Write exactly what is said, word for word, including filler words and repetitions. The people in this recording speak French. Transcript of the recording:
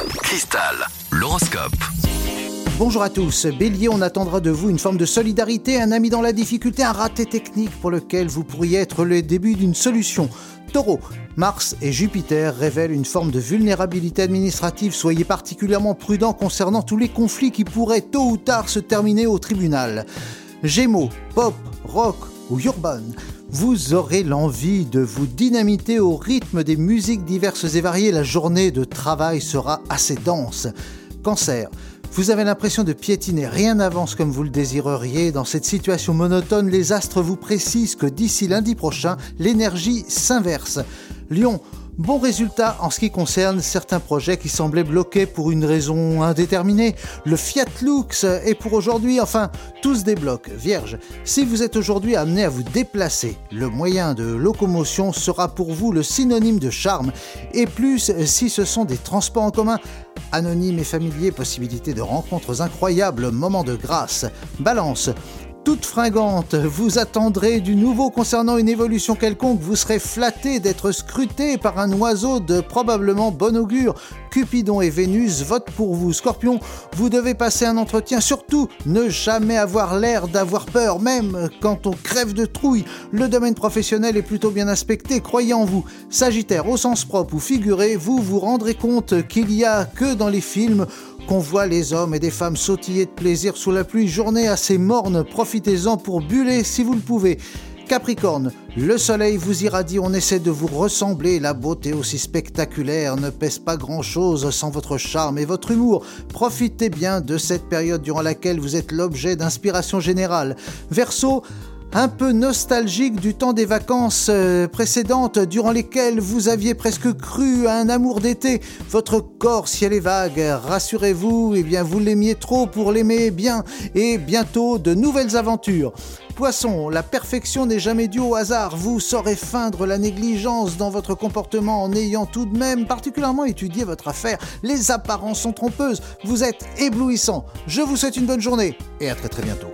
Cristal, l'horoscope. Bonjour à tous, Bélier, on attendra de vous une forme de solidarité, un ami dans la difficulté, un raté technique pour lequel vous pourriez être le début d'une solution. Taureau, Mars et Jupiter révèlent une forme de vulnérabilité administrative. Soyez particulièrement prudent concernant tous les conflits qui pourraient tôt ou tard se terminer au tribunal. Gémeaux, pop, rock ou urban, vous aurez l'envie de vous dynamiter au rythme des musiques diverses et variées. La journée de travail sera assez dense. Cancer, vous avez l'impression de piétiner, rien n'avance comme vous le désireriez. Dans cette situation monotone, les astres vous précisent que d'ici lundi prochain, l'énergie s'inverse. Lion, bon résultat en ce qui concerne certains projets qui semblaient bloqués pour une raison indéterminée. Le Fiat Lux est pour aujourd'hui, enfin, tout se débloque. Vierge, si vous êtes aujourd'hui amené à vous déplacer, le moyen de locomotion sera pour vous le synonyme de charme, et plus si ce sont des transports en commun. Anonymes et familiers, possibilité de rencontres incroyables, moments de grâce. Balance, toute fringante, vous attendrez du nouveau concernant une évolution quelconque, vous serez flatté d'être scruté par un oiseau de probablement bon augure. Cupidon et Vénus votent pour vous. Scorpion, vous devez passer un entretien, surtout ne jamais avoir l'air d'avoir peur, même quand on crève de trouille. Le domaine professionnel est plutôt bien aspecté, croyez en vous. Sagittaire, au sens propre ou figuré, vous vous rendrez compte qu'il n'y a que dans les films qu'on voit les hommes et des femmes sautiller de plaisir sous la pluie. Journée assez morne, profitez-en pour buller si vous le pouvez. Capricorne, le soleil vous irradie, on essaie de vous ressembler, la beauté aussi spectaculaire ne pèse pas grand-chose sans votre charme et votre humour. Profitez bien de cette période durant laquelle vous êtes l'objet d'inspiration générale. Verseau, un peu nostalgique du temps des vacances euh, précédentes durant lesquelles vous aviez presque cru à un amour d'été. Votre corps, ciel et vague, rassurez-vous, eh bien vous l'aimiez trop pour l'aimer bien, et bientôt de nouvelles aventures. Poisson, la perfection n'est jamais due au hasard. Vous saurez feindre la négligence dans votre comportement en ayant tout de même particulièrement étudié votre affaire. Les apparences sont trompeuses. Vous êtes éblouissant. Je vous souhaite une bonne journée et à très très bientôt.